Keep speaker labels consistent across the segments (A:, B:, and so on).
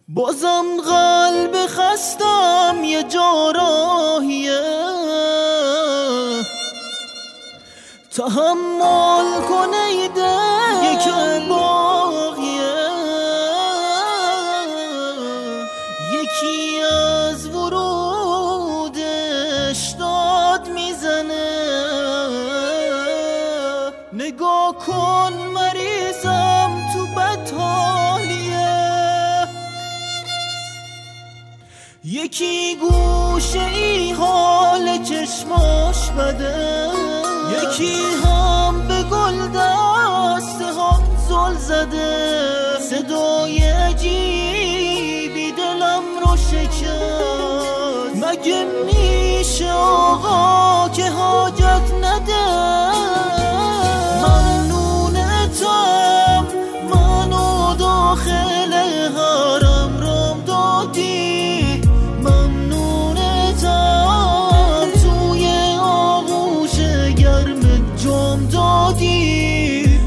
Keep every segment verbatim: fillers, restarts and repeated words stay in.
A: بازم قلب خستم یه جاراهیه، تحمل کنه ایده یکم باقیه. یکی از ورودش داد میزنه، نگاه کن مریضم تو بدحالیه. یکی گوشه ای حال چشماش بده، یکی هم به گل دسته ها زل زده. صدای عجیبی دلم رو شکست، مگه میشه آقا که حاجت نده؟ ممنونتم منو داخل حرم رام دادی، ممنونتم توی آغوش گرم جام دادی،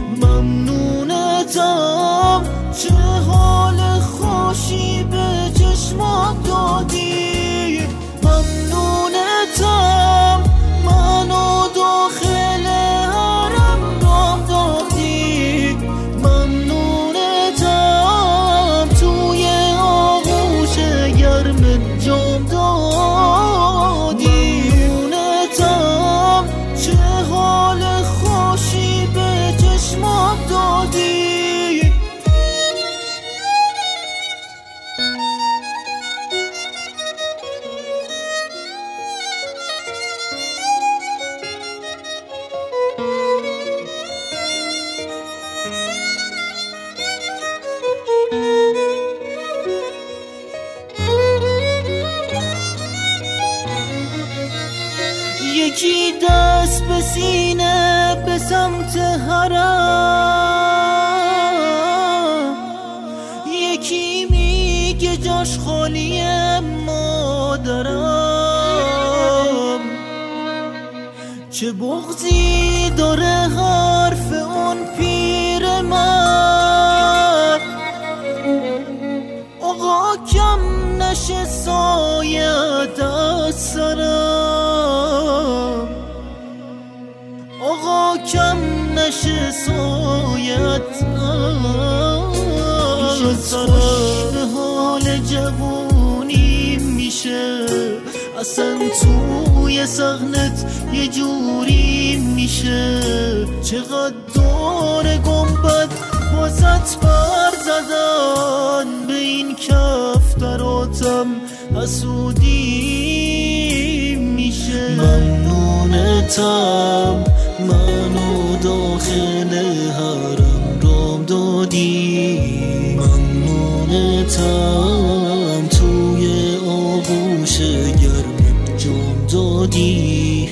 A: ممنونتم چه حال خوشی به چشمات دادی، ممنونتم منو داخل حرم رام دادی، ممنونتم توی آغوش گرم جام دادی، ممنونتم چه حال خوشی به چشمات دادی. یکی دست به سینه به سمت حرم، یکی میگه جاش خالیه مادرم. چه بغضی داره حرف اون پیر من، آقا کم نشه سایت از سرم، آقا کم نشه سایت از سرم. به حال جوونی میشه اصلا توی صحنت یه جوری میشه، چقدر دور گنبد واسط بر زدن، به این کفتراتم حسودی میشه. ممنونتم منو داخل حرم رام دادی، ممنونتم توی آغوش گرم جام دادی،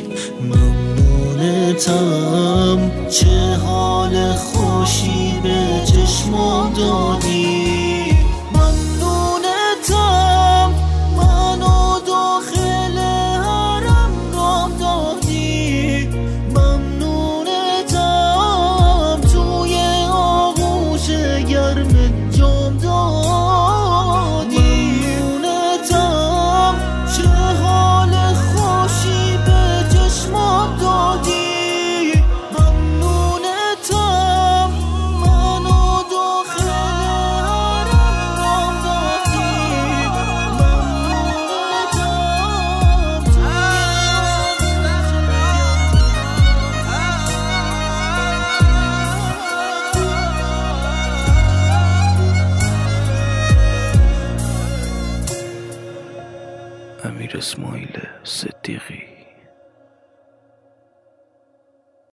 A: ممنونتم چه حال خوشی به چشمام دادی، ممنونتم منو داخل حرم رام دادی، ممنونتم توی آغوش گرم جام دادی، ممنونتم چه حال خوشی به چشمام دادی، ممنونتم منو داخل حرم رام دادی، ممنونتم
B: امیر اسماعیل صدیقی.